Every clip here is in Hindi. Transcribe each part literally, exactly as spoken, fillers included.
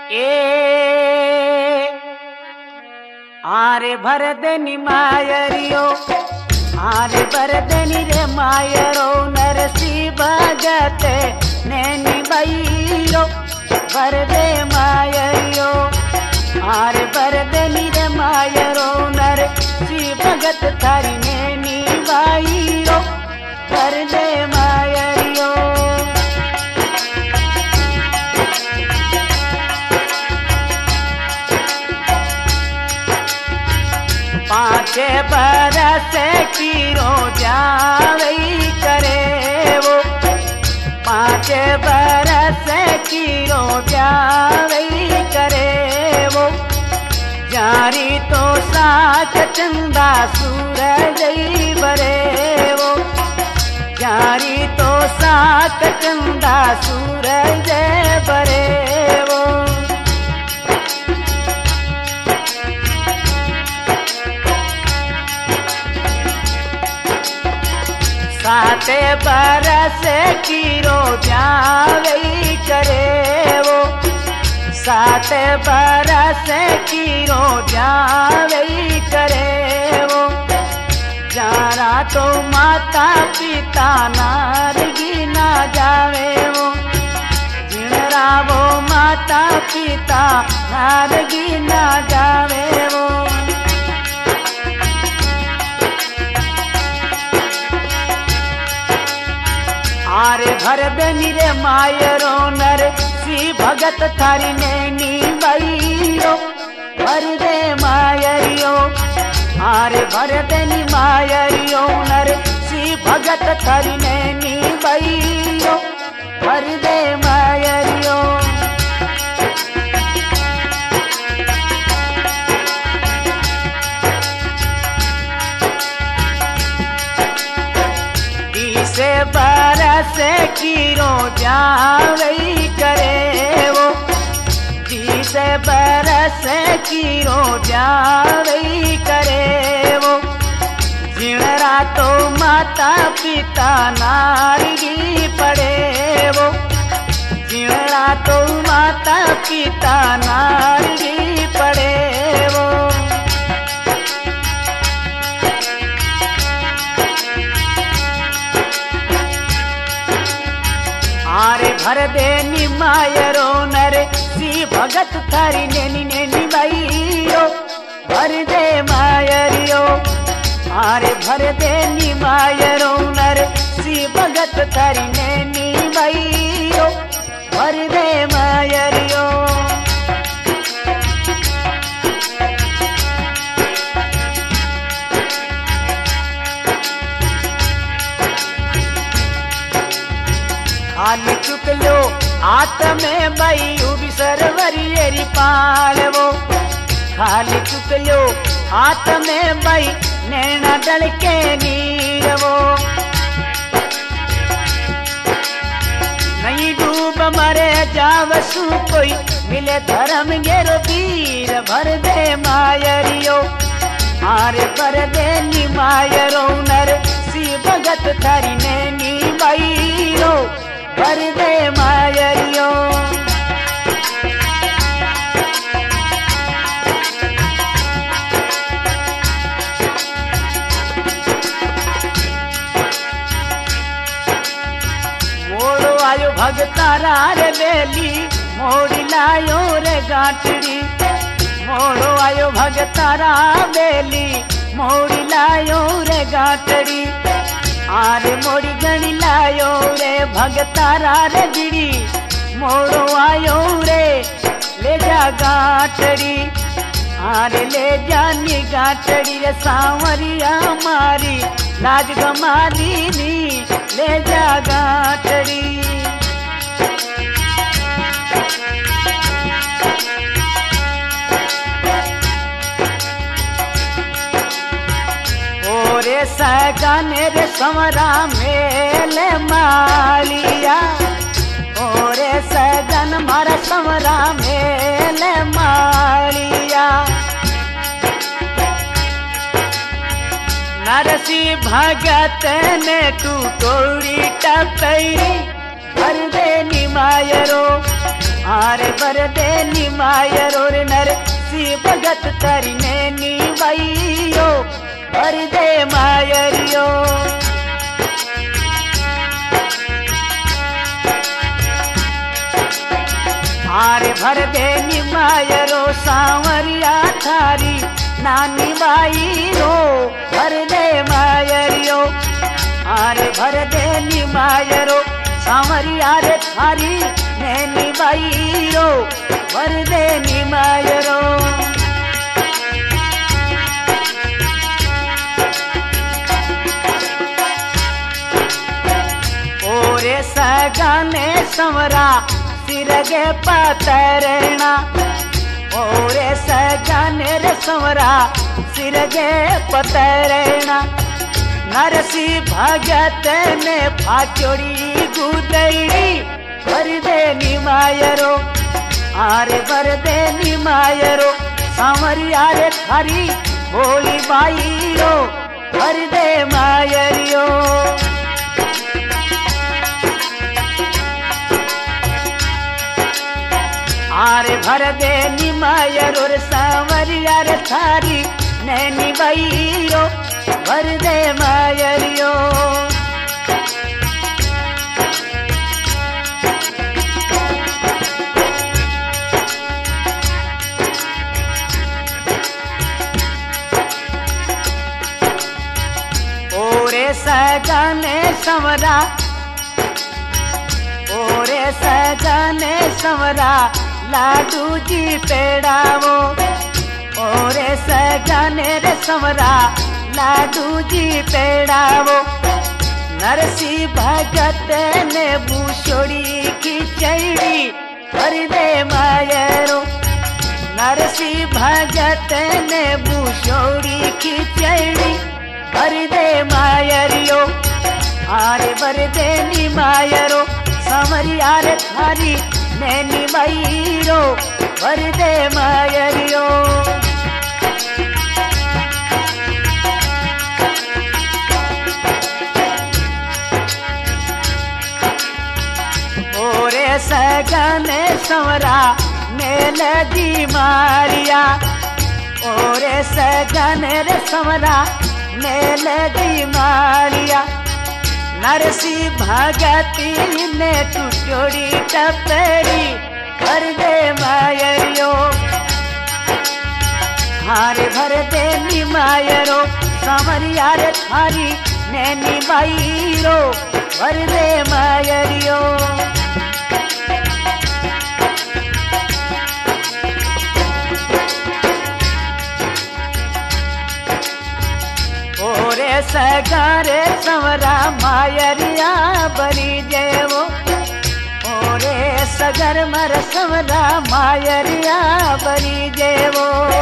ए आरे भरदनि मायरियो आरे भरदनि रे मायरो नरसी भगत नैनी बैरो भरदे मायरियो आरे भरदनि रे मायरो नरसी भगत थारी नैनी बैरो भरदे मायरियो पाँचे बरस की रोजावई करे वो पाँचे बरस की रोजावई करे वो जारी तो साथ चंदा सूरज बरे वो जारी तो साथ चंदा सूरज बरे वो साते बरस की रोजावई करे वो साते बरस की रोजावई करे वो जारा तो माता पिता नारगी ना जावे वो जिणरा वो माता पिता नारगी ना जावे वो आरे भरदनि रे मायरो नर सी भगत थारी नैनी बैरो भरदे मायरियो आरे भरदनि मायरियो नर सी भगत थारी नैनी बैरो भरदे मायरियो से बरस की रोजावई करे वो बीस बरस की रोजावई करे वो जिणरा तो माता पिता नारगी पड़े वो जिणरा तो माता पिता नारगी पड़े वो आरे भरदनि मायरो नर सी भगत थारी नैनी नैनी बैरो भरदे मायरियो आरे भरदनि मायरो नर सी भगत थारी नैनी बैरो भरदे मायरियो खाली चुकलो आत में बई उबी सरवरियरी पालवो खाली चुकलो आत में बई नैना डल के नीरवो नहीं डूब मरे जावसु कोई मिले धर्म गेरो वीर भर दे मायरियो आरे भर दे नी मायरो नर सी भगत थारी नैनी बैरो भरदे मायरियो मोड़ो आयो भगतारा रे बेली मोड़ी लायो रे गांठड़ी मोड़ो आयो भगतारा बेली मोड़ी लायो रे गांठड़ी आरे मोड़ी गणी लायो रे भगतारा रे गिड़ी मोड़ो आयो रे ले जा गांठड़ी आरे ले जानी गांठड़ी रे सांवरिया मारी लाज गमाली नी ले जा गांठड़ी रे सगाने रे समरा मेले मालिया ओरे सगन मारा समरा मेले मालिया नरसी भगत ने तू तोड़ी टपई भरदे निमायरो आरे बरदे निमायरो रे नर सी भगत तारी नैनी बाईयो बरदे मायरियो। आरे भर दे निमायरो सांवरिया थारी नानी बाई रो भर दे मायरियो। आरे भर दे निमायरो सांवरिया रे थारी नैनी बाई रो भर दे निमायरो। ओरे सगाने समरा सिरगे पतरणा ओरे सगाने रे समरा सिरगे पतरणा। नरसी भगत ने फाचोड़ी गुदड़ी भर दे निमायरो। आरे भर दे निमायरो सांवरिया रे थारी भोली बाई रो भर दे मायरियो। आरे भर दे निमायरो रे सांवरिया रे थारी नैनी बाई रो भर दे मायरियो। ओरे सगाने समरा ओरे सगाने समरा लाडू जी पेड़ावो। ओरे सगाने रे समरा लाडू जी पेड़ावो। नरसी भगत ने बूशोड़ी खिचड़ी भर दे मायरो। नरसी भगत ने बूशोड़ी खिचड़ी भर दे मायरियो। आरे भर दे निमायरो सांवरिया रे थारी नैनी बाई रो भर दे मायरियो। ओरे सगाने संवरा मेल दी मारिया। ओरे सगाने रे संवरा मेल दी मारिया। नरसी भगती ने टुटोड़ी टपड़ी भर दे मायरियो। हारे भर दे निमायरो सांवरिया रे थारी नैनी बाई रो भर दे मायरियो। ओरे सगारे संवरा मायरिया बनी जेवो। ओरे सगर मर संवरा मायरिया बनी जेवो।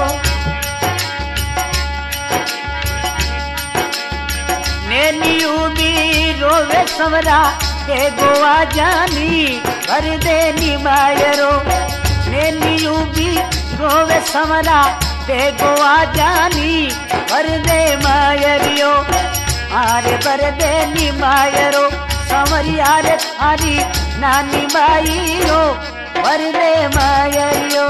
नैनियू भी रोवे संवरा ते गोवा जानी भर दे निमायरो। नैनियू भी रोवे संवरा ते गोवा जानी भर दे मायरियो। आरे भर दे निमायरो सांवरिया रे थारी नानी बाई रो भर दे मायरियो।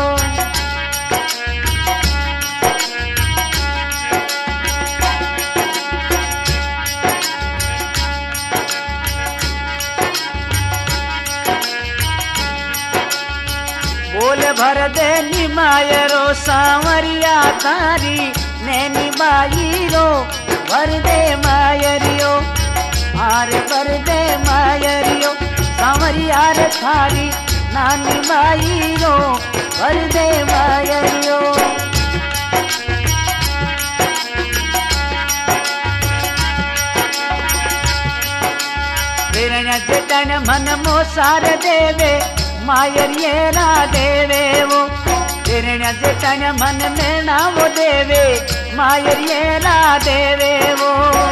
बोल भर दे निमायरो सांवरिया थारी नैनी बाई रो भर दे मायरियो। आरे भर दे मायरियो सांवरिया रे थारी नानी बाई रो भर दे मायरियो। बिरण्य जतन मन मोसार देवे मायरियेरा देवे वो। बिरण्य जतन मन में ना वो देवे मायरियेरा देवे वो।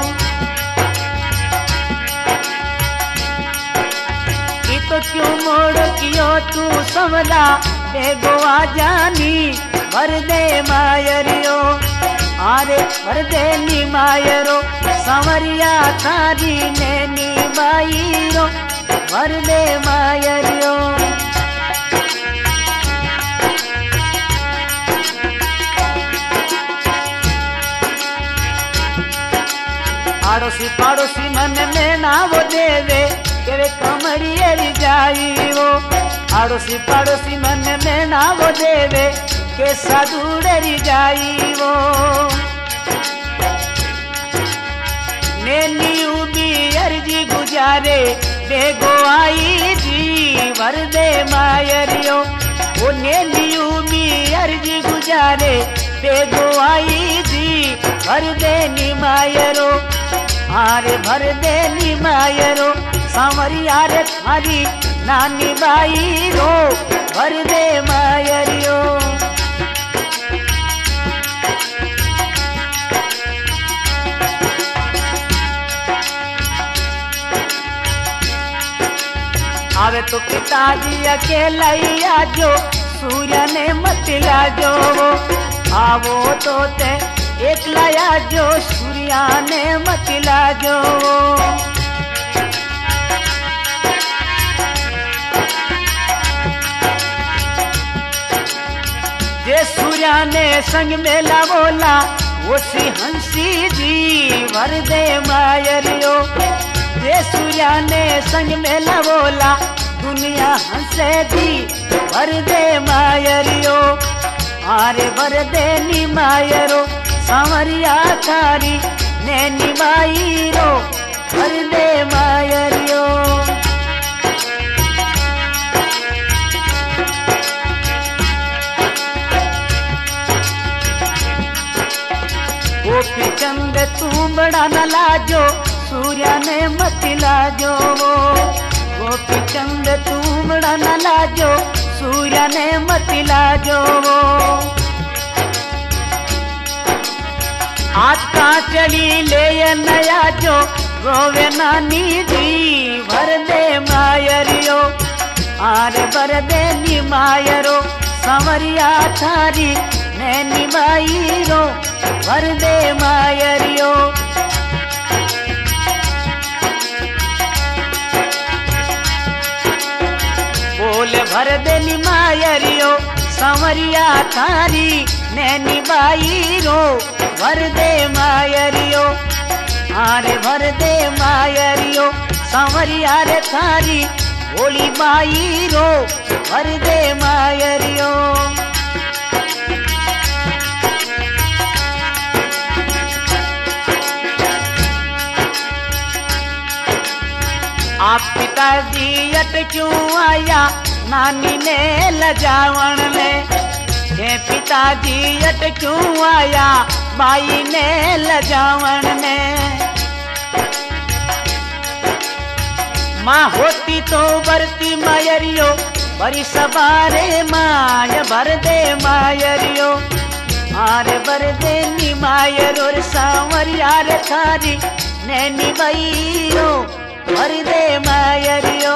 की तो क्यों मोड़ कियो तू समरा बेगोआ जानी भर दे मायरियो। आरे भर दे निमायरो सांवरिया थारी नैनी बाई रो भर दे मायरियो। आड़ोसी पाड़ोसी मन में ना वो देवे केवे कमरियरी जाई वो। आड़ोसी पाड़ोसी मन में ना वो देवे के साधुड़री जाई वो। नैनी उबी अर्जी गुजारे बेगो आई जी भर दे मायरियो। वो नैनी उबी अर्जी गुजारे बेगो आई जी भर दे निमायरो। आरे भर दे निमायरो सांवरिया रे थारी नानी बाई रो भर दे मायरियो। आवे तो पिताजी अकेला ही आजो सूर्य ने मत लाजो। आवो तो ते एकला आजो सूर्या ने मत लाजो। जे सूर्या ने संग में लावोला वो सी हंसी जी भर दे मायरियो। जे सूर्या ने संग में लावोला दुनिया हंसे दी भर दे मायरियो। आरे भर दे नी मायरो सांवरिया थारी नैनी बाई रो भर दे मायरियो। गोपी चंद तू बड़ा न लाजो सूर्या ने मत लाजो। गोपी चंद तू बड़ा न लाजो सूर्या ने मत लाजो। आता चली ले नया जो रोवे नानी जी भर दे मायरियो। आरे भर दे नी मायरो सांवरिया थारी नैनी बाई रो भर दे मायरियो। बोले भर दे नी मायरियो सांवरिया थारी नैनी बाई रो भर दे मायरियो। आरे भर दे मायरियो सांवरिया रे थारी भोली बाई रो भर दे मायरियो। आप पिताजी अट क्यों आया नानी ने लजावण में। ये पिताजी अट क्यों आया बाई ने लजावण में। माँ होती तो बरती मायरियो बरी सवारे माय भर दे मायरियो। आरे भर दे नी मायरो सांवरिया रे थारी नैनी बाई रो भर दे मायरियो।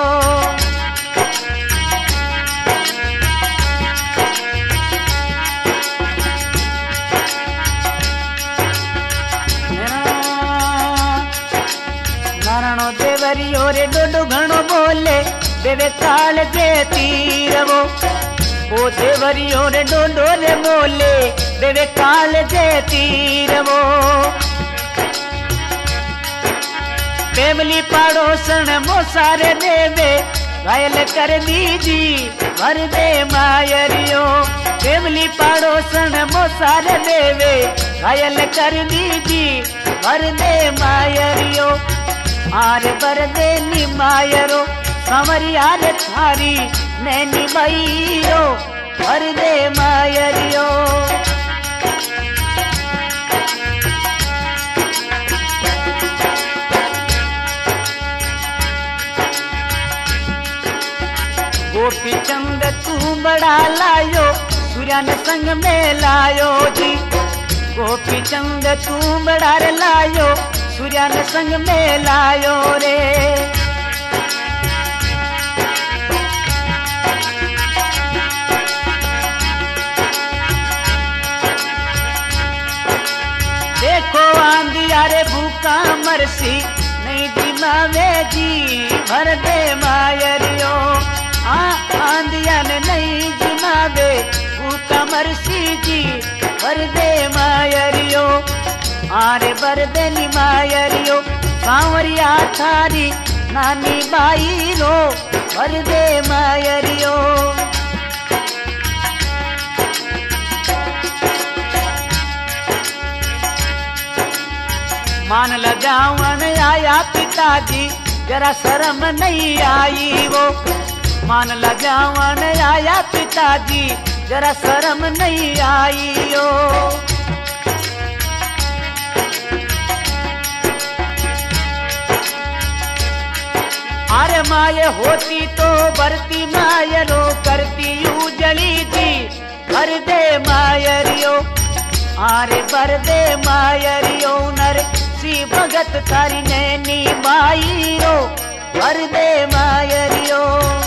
नारायणो देवरियो रे डोडो घणो बोले देवे काल जे तीरवो। ओ देवरियो रे डोडो रे बोले देवे काल जे तीरवो। फैमिली पड़ोसन मोसारे देवे घायल कर दीजी भर दे मायरियो। फैमिली पड़ोसन मोसारे देवे घायल कर दीजी भर दे मायरियो। आरे भर दे नी मायरो सांवरिया रे थारी नैनी बाई रो भर दे मायरियो। गोपी चंद तू बड़ा लायो सूर्या ने संग में लायो जी। गोपी चंद तू बड़ा रे लायो सूर्या ने संग में लायो रे। देखो आंधिया रे भूखा मरसी नहीं जिमावे जी भर दे मायरियो। आंधिया ने नहीं जिमावे भूखा मरसी जी भर दे मायरियो। आरे बरदे निमायरियो सांवरिया थारी नानी बाई रो बरदे मायरियो। मान लगावन आया पिताजी जरा शर्म नहीं आई वो, मान लगावन आया पिताजी जरा शर्म नहीं आई हो। अरे माये होती तो बरती मायरो करती उजली जी भर दे मायरियो। आरे बर दे मायरियो नर सी भगत थारी नैनी बाई रो भर दे मायरियो।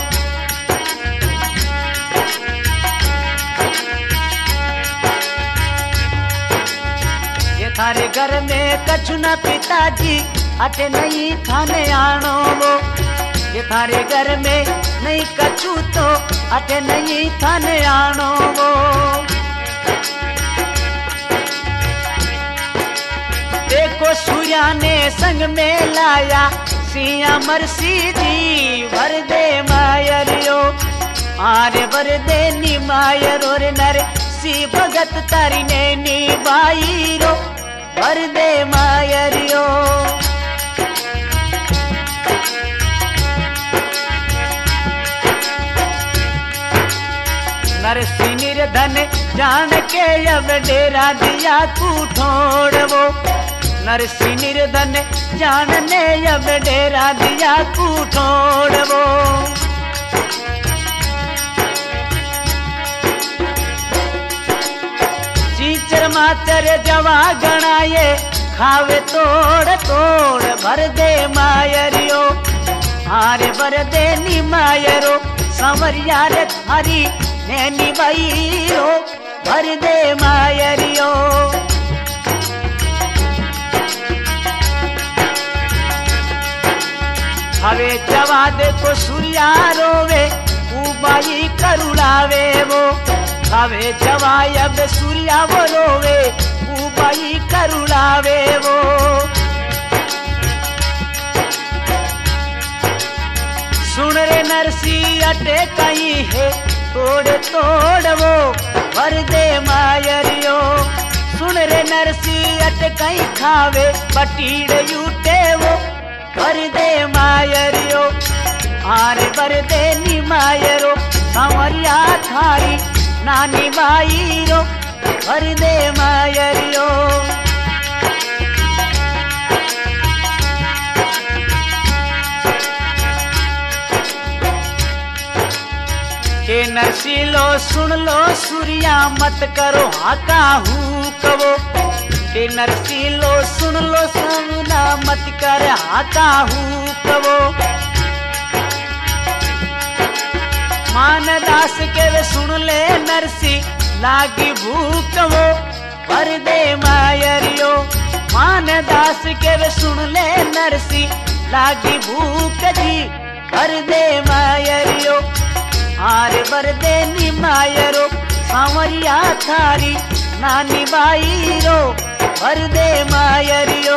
ये थारे घर में कछु न पिताजी अटे नहीं थाने आनो वो, ये थारे घर में नहीं कछु तो अटे नहीं थाने आनो वो। देखो सूर्या ने संग में लाया सिया मरसी जी भर दे मायरियो। आरे भर दे नी मायरो रे नर सी भगत तारी नैनी बाई रो भर दे मायरियो। नरसी निर्धन जान के अब डेरा दिया कूठोड़ वो, नरसी निर्धन जानने अब डेरा दिया कूठोड़ वो। चीचर माचर जवा गणाए खावे तोड़ तोड़ भर दे मायरियो। आरे भर दे नी मायरो संवरिया रे थारी नैनी बाई रो भर दे मायरियो। हवे जवा देखो सूर्या रोवे उबाई करुणावे वो, हवे जवा अब सूर्या वो रोवे उबाई करुणावे वो। सुन रे नरसी अटे कहीं है तोड़ तोड़ वो भर दे मायरियो। सुन रे नरसी अटे कहीं खावे बटीड़ यूटे वो भर दे मायरियो। आरे भर दे नी मायरो सांवरिया थारी नानी बाई रो भर दे मायरियो। के नरसीलो सुन लो सूर्या मत करो हाका हुकवो। के नरसीलो सुन लो सुना मत कर हाका हुकवो। मानदास के वे सुन ले नरसी लागी भूकवो भर दे मायरियो। मानदास के वे सुन ले नरसी लागी भूक जी भर दे मायरियो। आरे भर दे नी मायरो सांवरिया थारी नानी बाई रो भर दे मायरियो।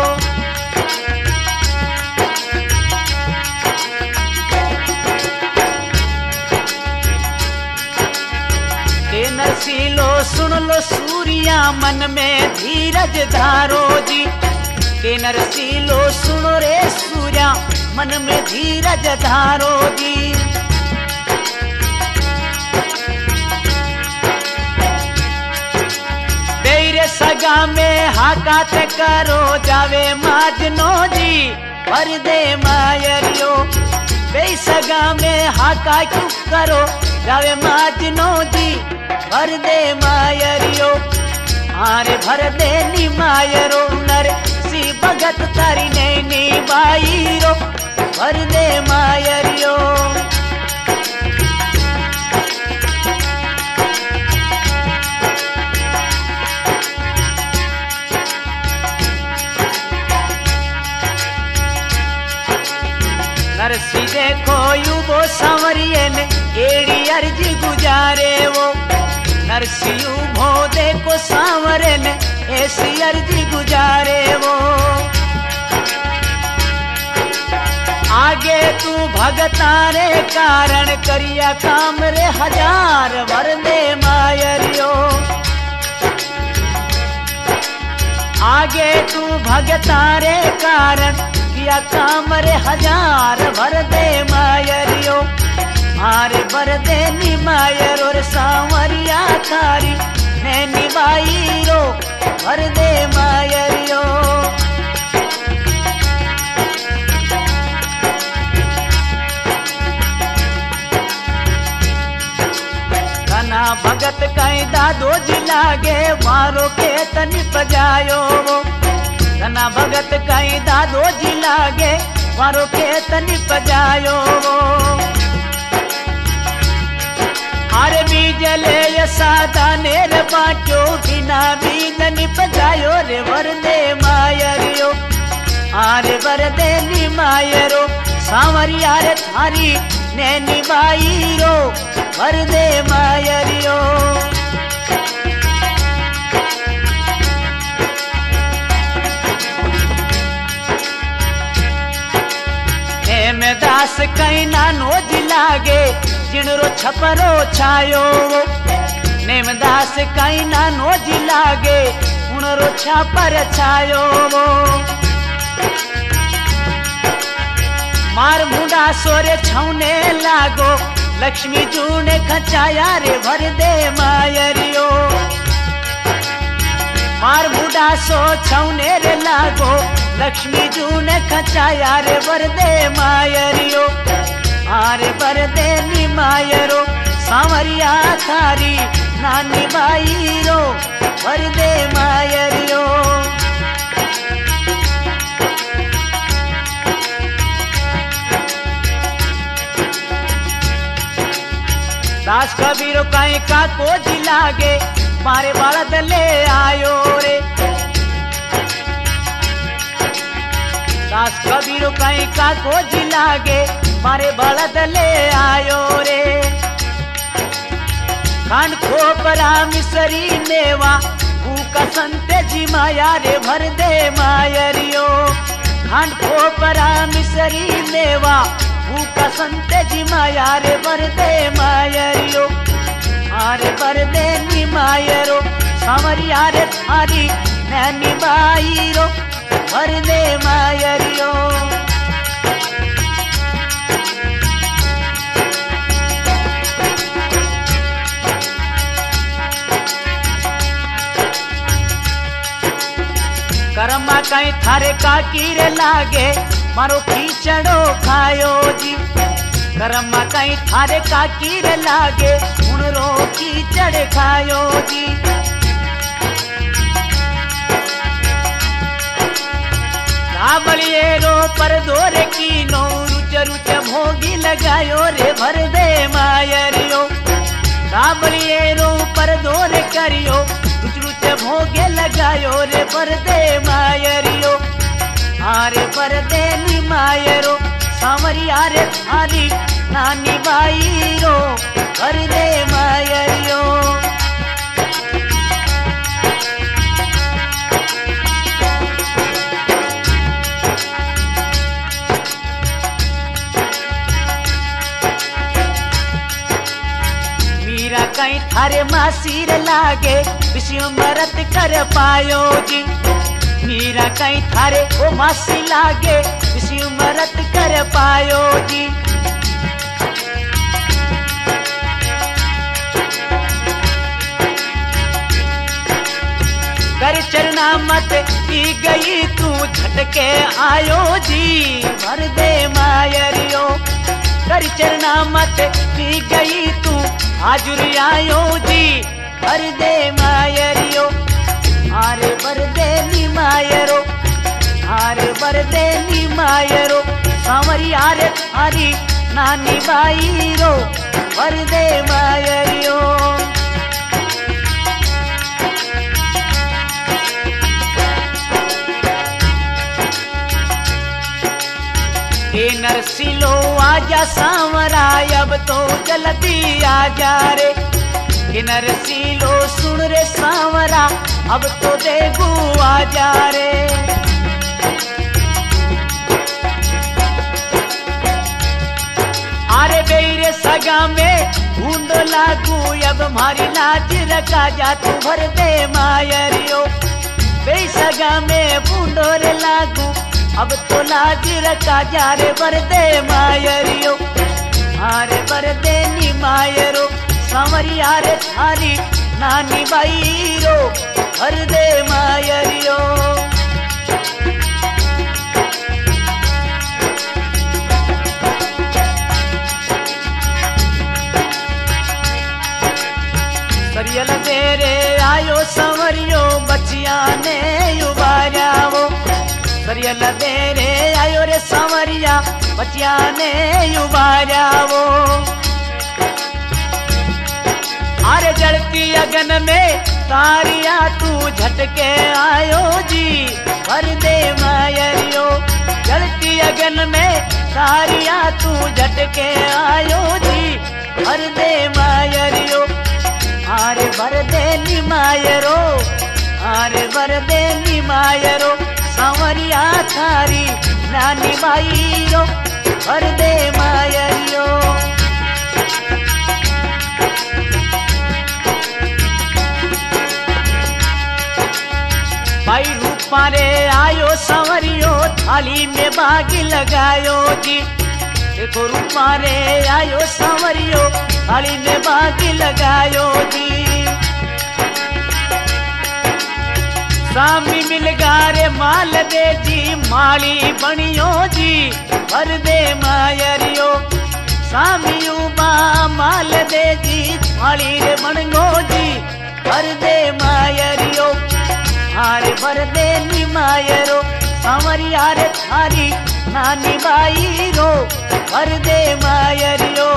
के नरसीलो सुन लो सूर्या मन में धीरज धारो जी। के नरसीलो सुनो रे सूर्या मन में धीरज धारो जी। तेरे सगा में हाकात करो जावे माजनो जी भर दे मायरियो। बे सगा में हाका क्यों करो जावे माजनो जी भर दे मायरियो। आरे भर दे नी मायरो नर सी भगत तारी नैनी बाई रो भर दे मायरियो। नरसी देखो यू वो सांवरिये ने एड़ी अर्जी गुजारे वो। नरसिंह भो देखो सांवरे ने ऐसी अर्जी गुजारे वो। आगे तू भगतारे कारण करिया काम रे हजार भर दे मायरियो। आगे तू भगतारे कारण किया काम रे हजार भर दे मायरियो। आरे भर दे नी मायर और सांवरिया थारी नैनी बाई रो भर दे मायरियो। कना भगत कई दादो जी लागे मारो के तनी बजायो वो। कना भगत कई दादो जी लागे मारो के तनी बजायो वो। आरे बीजले ये सादा नेर बाटो बिना बीजन बजायो रे वरदे मायरियो। आरे वरदे नी मायरो सांवरिया रे थारी नैनी बाई रो वरदे मायरियो। हेमदास कई नानो जी लागे जिणरो छपरो छायो वो। नेमदास कई नानो जी लागे उणरो छापर छायो वो। मार मुंडा सोरे छौने लागो लक्ष्मी जूने खचाया रे भर दे मायरियो। मार मुंडा सो छौने रे लागो लक्ष्मी जूने खचाया रे भर दे मायरियो। आरे भर दे नी मायरो सांवरिया थारी नानी बाई रो भर दे मायरियो। दास कबीरो कहीं का को जी लागे मारे बलद ले आयो रे। दास कबीरो कहीं का को जी लागे मारे बलद ले आयो रे। खान खोपरा मिसरी नेवा भूका संते जी माया रे भर दे मायरियो। खान खोपरा मिसरी नेवा भूका संते जी माया रे भर दे मायरियो। आरे भर दे नी मायरो सांवरिया रे थारी नैनी बाई रो भर दे मायरियो। करमा कहीं थारे काकीर लागे मारो खींचड़ो खायो जी। करमा कहीं थारे काकीर लागे उणरो खींचड़ खायो जी। काबलिए रो पर दोरे की नो रुच रुच भोगी लगायो रे भर दे मायरियो। काबलिए रो पर दोरे करियो रुच रुच भोगे लगायो रे भर दे मायरियो। आरे भर दे नी मायरो सांवरिया रे थारी नानी बाई रो भर दे मायरियो। मीरा कहीं थारे मासीर लागे विषय मरत कर पायो जी। मीरा कहीं थारे ओ मासी लागे इसी उमरत कर पायो जी। कर चरना मत की गई तू झटके आयो जी भर दे मायरियो। कर चरना मत की गई तू हाजुर आयो जी भर दे मायरियो। आरे भर दे नी मायरो आरे भर दे नी मायरो सांवरिया रे थारी नानी बाई रो भर दे मायरियो। हे नरसिलो आजा सांवरा अब तो जल्दी आजा रे। कि नरसीलो सुन रे सांवरा अब तो देखू आ जा रे। अरे बेरे सगा में बूंदो लागू अब मारी लाज रखा जा तू भर दे मायरियो। बे सगा में बूंदो रे लागू अब तो लाज रखा जा रे भर दे मायरियो। अरे भर दे नी मायरो सांवरिया रे थारी नानी बाई रो भर दे मायरियो। सरियल तेरे आयो संवरियो बचिया ने उबारा वो। सरियल तेरे आयो रे संवरिया बचिया ने उबारा वो। अरे जलती अगन में तारिया तू झटके आयो जी भर दे मायरियो। जलती अगन में तारिया तू झटके आयो जी भर दे मायरियो। आरे भर दे नी मायरो आरे भर दे नी मायरो सांवरिया थारी नानी बाई रो भर दे मायरियो। भाई रूपा रे आयो सांवरियो थाली में बागी लगायो जी। देखो रूपा रे आयो सांवरियो थाली में बागी लगायो जी। सामी मिल गारे माल दे जी माली बनियो जी भर दे मायरियो। सामी उबा माल दे जी माली रे बनगो जी भर दे मायरियो। हारे भर दे नी मायरो सांवरिया रे थारी नानी बाई रो भर दे मायरियो।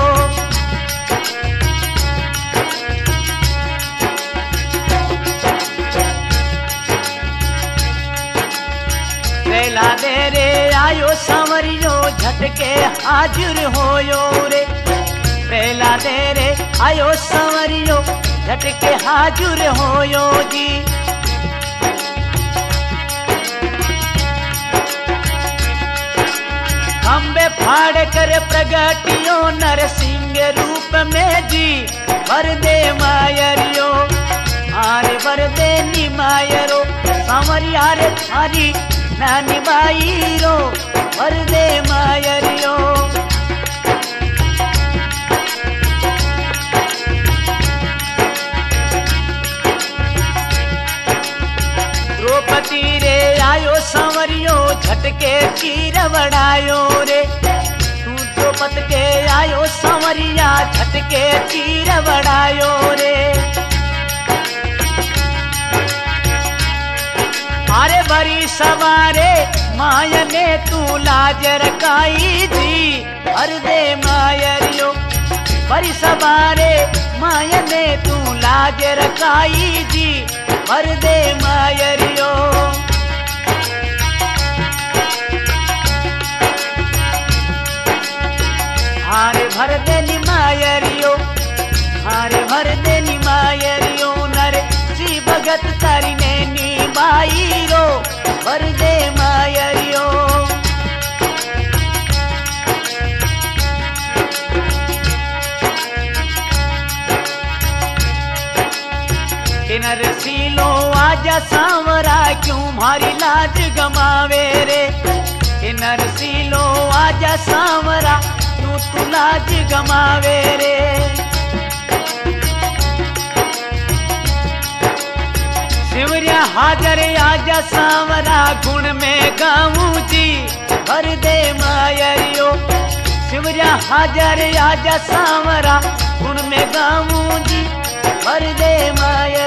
पहला दे रे आयो सांवरियो झटके हाजिर होयो रे। पहला दे रे आयो सांवरियो झटके हाजिर होयो जी। खंबे फाड़ कर प्रगटियो नरसिंह रूप में जी भर दे मायरियो। आरे भर दे नी मायरो सांवरिया रे थारी नानी बाई रो भर दे मायरियो। द्रौपदी रे आयो सांवरियो झटके चीर वड़ायो रे। तू द्रौपद के आयो सांवरिया झटके चीर वड़ायो रे। अरे बरी सवारे माया ने तू लाज रखाई जी भर दे मायरियो। बरी सवारे माया ने तू लाज रखाई जी भर दे मायरियो। हारे भर दे नी मायरियो हारे भर दे नी मायरियो। नर सी भगत तारी नैनी बाई रो भर दे मायरियो। नरसीलो आजा सांवरा क्यों मारी लाज गमावे रे। नरसीलो आजा सांवरा क्यों तू लाज गमावे रे। शिवरिया हाजर आजा सांवरा गुण में गाऊं जी भर दे मायरियो। शिवरिया हाजर आजा सांवरा गुण में गाऊं जी भर दे मायरियो।